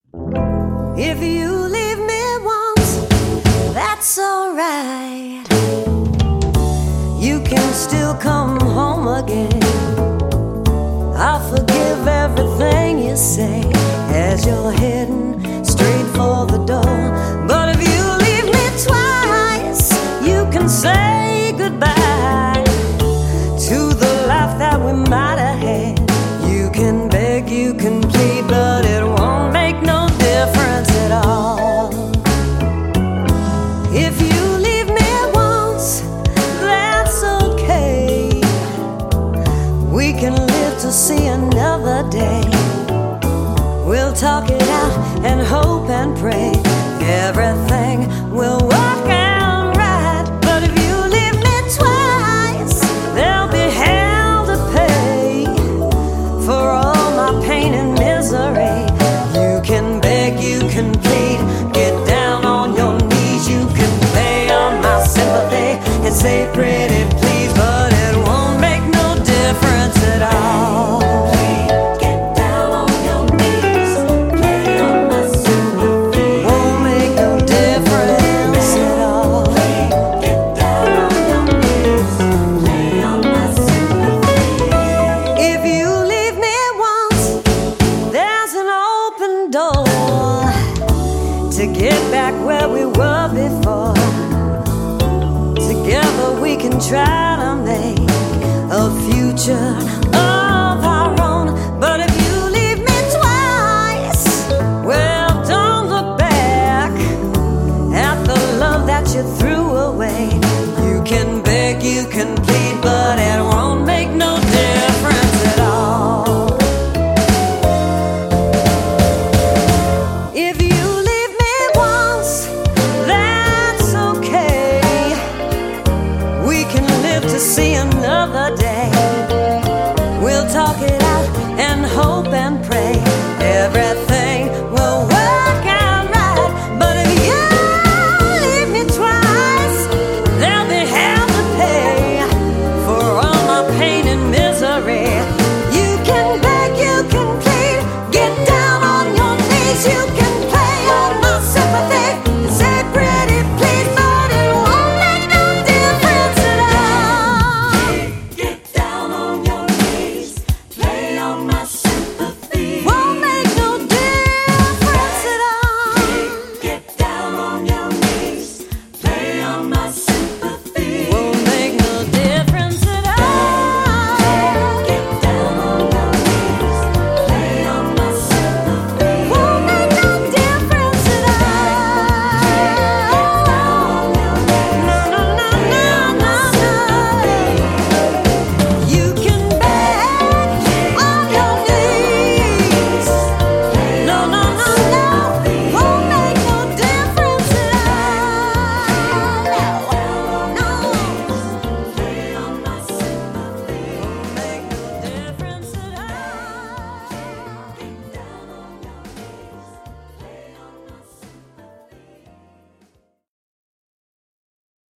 If you leave me once, that's alright. You can still come home again. I'll forgive everything you say as you're heading straight for the door. But if you leave me twice, you can say goodbye to the life that we might have had. You can beg, you can plead, but it won't make no difference at all. If you leave me once, that's okay. We can live to see another day. We'll talk it out and hope and pray everything will work out right. But if you leave me twice, there'll be hell to pay for all my pain and misery. You can beg, you can plead, get down on your knees. You can lay on my sympathy and say pretty please, but it won't make no difference at all. Get down on your knees, lay on my sympathy. Won't make no difference at all. Get down on your knees, lay on my sympathy. If you leave me once, there's an open door to get back where we were before. Together we can try to make a future of our own. But if you leave me twice, well, don't look back at the love that you threw away. You can beg, you can plead, but it won't make no difference at all. If you leave me once, that's okay. We can live to see another day. We'll talk it out and hope and pray everything will work out right. But if you leave me twice, there'll be hell to pay for all my pain and misery. You can beg, you can plead, get down on your knees. You